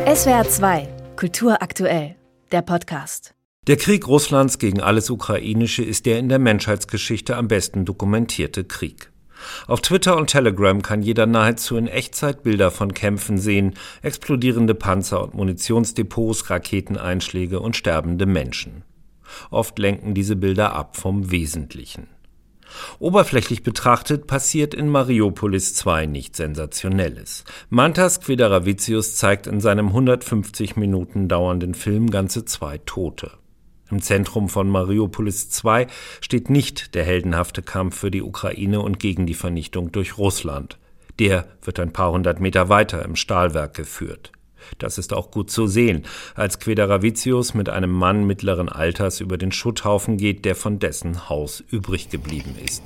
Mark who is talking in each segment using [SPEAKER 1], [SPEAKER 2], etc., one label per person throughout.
[SPEAKER 1] SWR 2, Kultur aktuell, der Podcast.
[SPEAKER 2] Der Krieg Russlands gegen alles Ukrainische ist der in der Menschheitsgeschichte am besten dokumentierte Krieg. Auf Twitter und Telegram kann jeder nahezu in Echtzeit Bilder von Kämpfen sehen, explodierende Panzer und Munitionsdepots, Raketeneinschläge und sterbende Menschen. Oft lenken diese Bilder ab vom Wesentlichen. Oberflächlich betrachtet passiert in Mariupolis 2 nichts Sensationelles. Mantas Kvedaravitsius zeigt in seinem 150 Minuten dauernden Film ganze 2 Tote. Im Zentrum von Mariupolis 2 steht nicht der heldenhafte Kampf für die Ukraine und gegen die Vernichtung durch Russland. Der wird ein paar hundert Meter weiter im Stahlwerk geführt. Das ist auch gut zu sehen, als Kvedaravitsius mit einem Mann mittleren Alters über den Schutthaufen geht, der von dessen Haus übrig geblieben ist.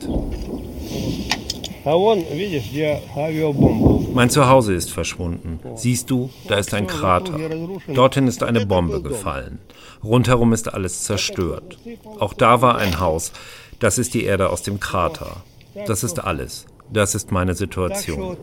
[SPEAKER 2] Mein Zuhause ist verschwunden. Siehst du, da ist ein Krater. Dorthin ist eine Bombe gefallen. Rundherum ist alles zerstört. Auch da war ein Haus. Das ist die Erde aus dem Krater. Das ist alles. Das ist meine Situation.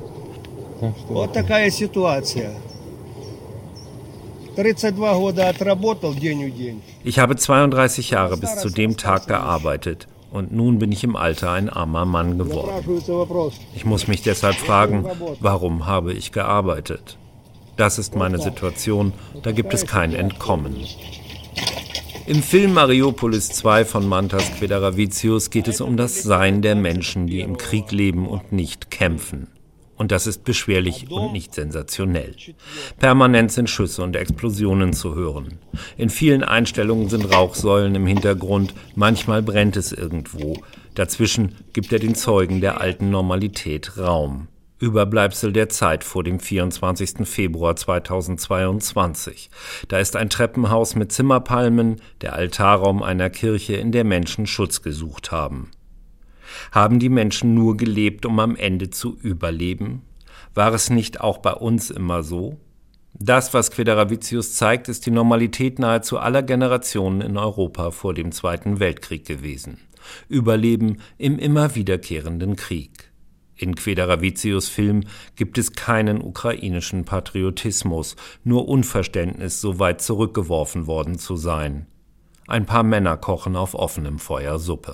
[SPEAKER 2] Ich habe 32 Jahre bis zu dem Tag gearbeitet und nun bin ich im Alter ein armer Mann geworden. Ich muss mich deshalb fragen, warum habe ich gearbeitet? Das ist meine Situation, da gibt es kein Entkommen. Im Film Mariupolis 2 von Mantas Kvedaravitsius geht es um das Sein der Menschen, die im Krieg leben und nicht kämpfen. Und das ist beschwerlich und nicht sensationell. Permanent sind Schüsse und Explosionen zu hören. In vielen Einstellungen sind Rauchsäulen im Hintergrund, manchmal brennt es irgendwo. Dazwischen gibt er den Zeugen der alten Normalität Raum. Überbleibsel der Zeit vor dem 24. Februar 2022. Da ist ein Treppenhaus mit Zimmerpalmen, der Altarraum einer Kirche, in der Menschen Schutz gesucht haben. Haben die Menschen nur gelebt, um am Ende zu überleben? War es nicht auch bei uns immer so? Das, was Kvedaravitsius zeigt, ist die Normalität nahezu aller Generationen in Europa vor dem Zweiten Weltkrieg gewesen. Überleben im immer wiederkehrenden Krieg. In Kvedaravitsius' Film gibt es keinen ukrainischen Patriotismus, nur Unverständnis, so weit zurückgeworfen worden zu sein. Ein paar Männer kochen auf offenem Feuer Suppe.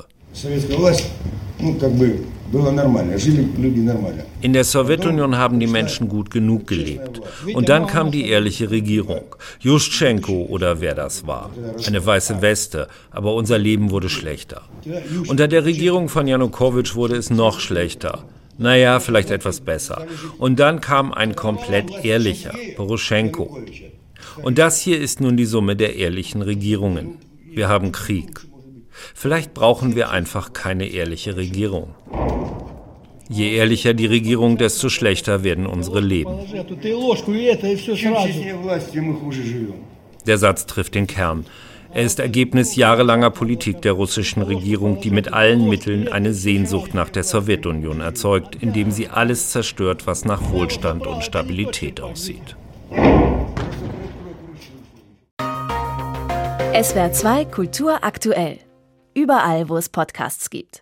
[SPEAKER 2] In der Sowjetunion haben die Menschen gut genug gelebt. Und dann kam die ehrliche Regierung. Juschtschenko oder wer das war. Eine weiße Weste, aber unser Leben wurde schlechter. Unter der Regierung von Janukowitsch wurde es noch schlechter. Naja, vielleicht etwas besser. Und dann kam ein komplett ehrlicher, Poroschenko. Und das hier ist nun die Summe der ehrlichen Regierungen. Wir haben Krieg. Vielleicht brauchen wir einfach keine ehrliche Regierung. Je ehrlicher die Regierung, desto schlechter werden unsere Leben. Der Satz trifft den Kern. Er ist Ergebnis jahrelanger Politik der russischen Regierung, die mit allen Mitteln eine Sehnsucht nach der Sowjetunion erzeugt, indem sie alles zerstört, was nach Wohlstand und Stabilität aussieht.
[SPEAKER 1] SWR 2 Kultur aktuell. Überall, wo es Podcasts gibt.